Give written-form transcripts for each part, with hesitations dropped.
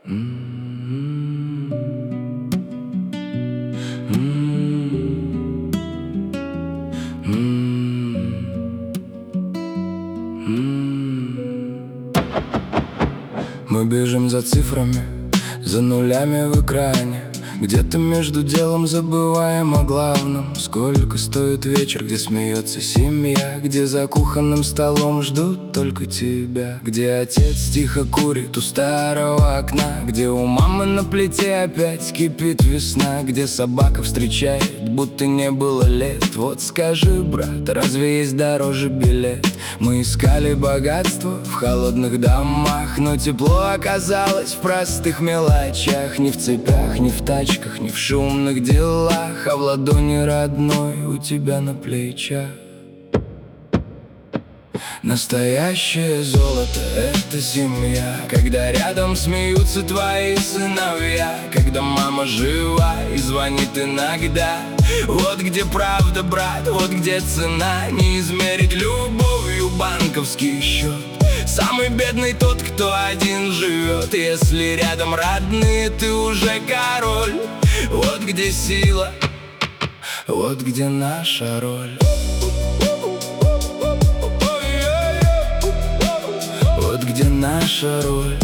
Мы бежим за цифрами, за нулями в экране. Где-то между делом забываем о главном. Сколько стоит вечер, где смеется семья, где за кухонным столом ждут только тебя, где отец тихо курит у старого окна, где у мамы на плите опять кипит весна, где собака встречает, будто не было лет. Вот скажи, брат, разве есть дороже билет? Мы искали богатство в холодных домах, но тепло оказалось в простых мелочах. Не в цепях, не в тачках, не в шумных делах, а в ладони родной у тебя на плечах. Настоящее золото — это семья, когда рядом смеются твои сыновья, когда мама жива и звонит иногда. Вот где правда, брат, вот где цена. Не измерить любовью банковский счет. Самый бедный тот, кто один живет. Если рядом родные, ты уже король. Вот где сила, вот где наша роль. Вот где наша роль.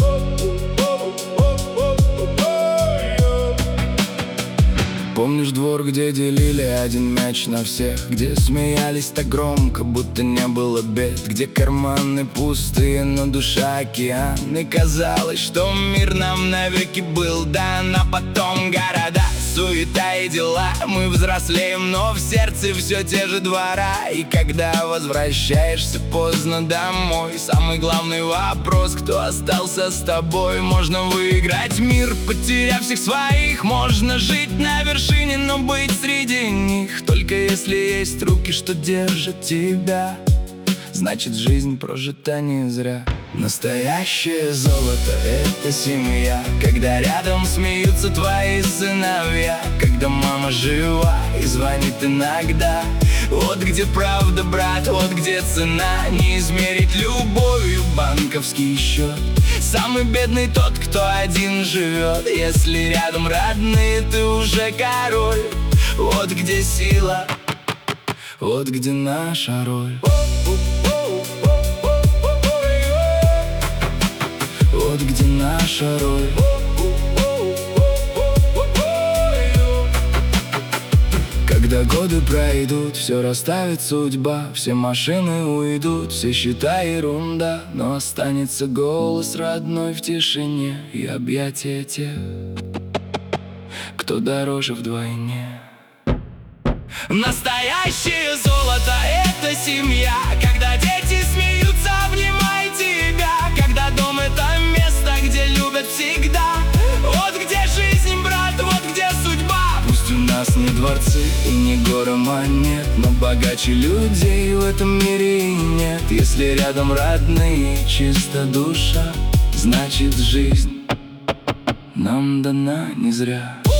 Помнишь двор, где делили один мяч на всех, где смеялись так громко, будто не было бед, где карманы пустые, но душа океан, и казалось, что мир нам навеки был дан. А потом города, суета и дела. Мы взрослеем, но в сердце все те же двора. И когда возвращаешься поздно домой, самый главный вопрос: кто остался с тобой? Можно выиграть мир, потеряв всех своих. Можно жить на вершине, но быть среди них. Только если есть руки, что держат тебя, значит, жизнь прожита не зря. Настоящее золото — это семья, когда рядом смеются твои сыновья, когда мама жива и звонит иногда. Вот где правда, брат, вот где цена. Не измерить любовью банковский счет. Самый бедный тот, кто один живет. Если рядом родные, ты уже король. Вот где сила, вот где наша роль. Вот где наша роль. Когда годы пройдут, все расставит судьба. Все машины уйдут, все счета ерунда, но останется голос родной в тишине и объятия тех, кто дороже вдвойне. Настоящее золото — это семья, когда дети смеются, обнимая тебя, когда дом — это место, где любят всегда. Вот где жизнь, брат, вот где судьба. Пусть у нас не дворцы и не горы монет, но богаче людей в этом мире и нет. Если рядом родные, чиста душа, значит, жизнь нам дана не зря.